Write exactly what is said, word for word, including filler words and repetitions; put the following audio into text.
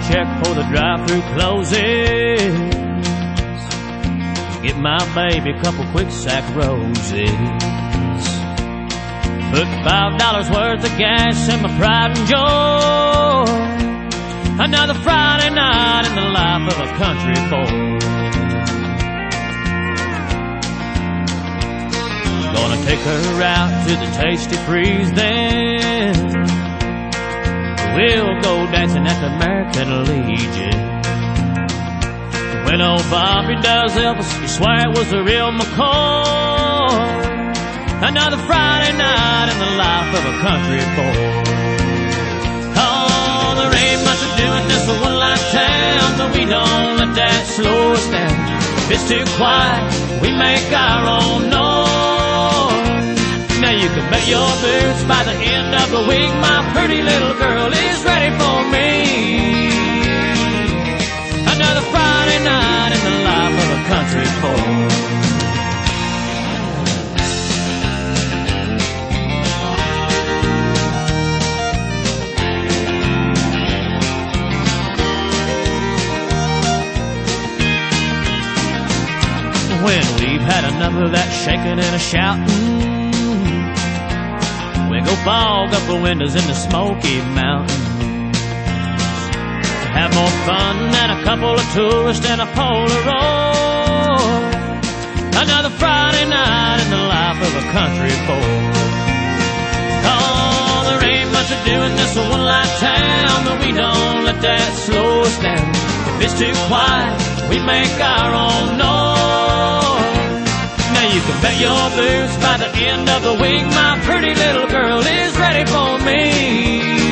check before the drive-thru closes. Get my baby a couple quick sack roses. Put five dollars worth of gas in my pride and joy. Another Friday night in the life of a country boy. Gonna take her out to the Tasty Freeze then. We'll go dancing at the American Legion. When old Bobby does Elvis, you swear it was the real McCoy. Another Friday night in the life of a country boy. Oh, there ain't much of doing this for one lifetime, but we don't let that slow us down. If it's too quiet, we make our own noise. Now you can bet your boots by the end of the week, my pretty little girl is ready for me. Another Friday night in the life of a country boy. When we've had enough of that shaking and a shouting, we go fog up the windows in the Smoky Mountains. Have more fun than a couple of tourists and a Polaroid. Another Friday night in the life of a country boy. Oh, there ain't much of doing this for one lifetime, but we don't let that slow us down. If it's too quiet, we make our own noise. Now you can bet your boots by the end of the week, my pretty little girl is ready for me.